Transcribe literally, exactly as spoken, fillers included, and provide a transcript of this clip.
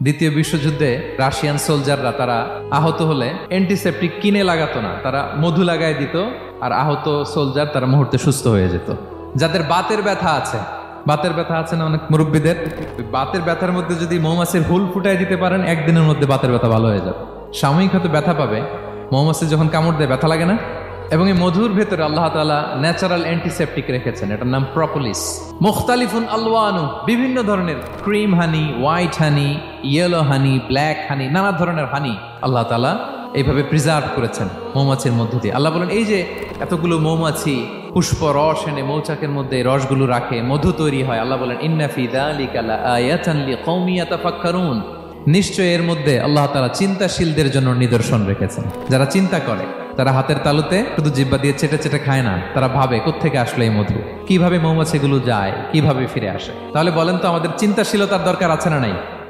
দ্বিতীয় বিশ্বযুদ্ধে রাশিয়ান সোলজাররা তারা আহত হলে অ্যান্টিসেপটিক কিনে লাগাতো না, তারা মধু লাগায় দিত, আর আহত সোলজার তারা মুহূর্তে সুস্থ হয়ে যেত। যাদের বাতের ব্যথা আছে, বাতের ব্যথা আছে না অনেক মুরব্বীদের, বাতের ব্যথার মধ্যে যদি মৌমাছির হুল ফুটাই দিতে পারেন, একদিনের মধ্যে বাতের ব্যথা ভালো হয়ে যাবে। সাময়িক হয়তো ব্যথা পাবে, মৌমাছি যখন কামড় দেয় ব্যথা লাগে না। এবং এই মধুর ভেতরে আল্লাহ তাআলা ন্যাচারাল অ্যান্টিসেপটিক রেখেছেন, এটার নাম প্রপোলিস। মুখতালিফুন আলওয়ানু, বিভিন্ন ধরনের cream honey, white honey, yellow honey, black honey, নানা ধরনের হানি আল্লাহ তাআলা এইভাবে প্রিজার্ভ করেছেন মৌমাছির মধ্য দিয়ে। আল্লাহ বলেন এই যে এতগুলো মৌমাছি পুষ্প রস এনে মৌচাকের মধ্যে রসগুলো রাখে, মধু তৈরি হয়, আল্লাহ বলেন ইন্না ফি যালিকা লাআয়াতান লিকওমি ইয়াতাফাক্কারুন, নিশ্চয় এর মধ্যে আল্লাহ তাআলা চিন্তাশীলদের জন্য নিদর্শন রেখেছেন। যারা চিন্তা করে, তারা হাতের তালুতে শুধু জিহ্বা দিয়ে চেটে চেটে খায় না, তারা ভাবে কোত্থেকে আসলো এই মধু, কিভাবে মৌমাছিগুলো যায়, কিভাবে ফিরে আসে। তাহলে বলেন তো আমাদের চিন্তাশীলতার দরকার আছে না নাই?